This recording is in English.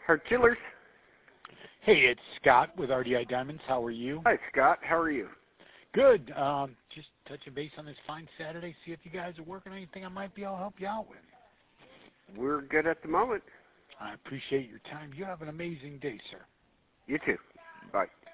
Herculers. Hey, it's Scott with RDI Diamonds. How are you? Hi, Scott. How are you? Good. Just touching base on this fine Saturday, see if you guys are working on anything I might be able to help you out with. We're good at the moment. I appreciate your time. You have an amazing day, sir. You too. Bye.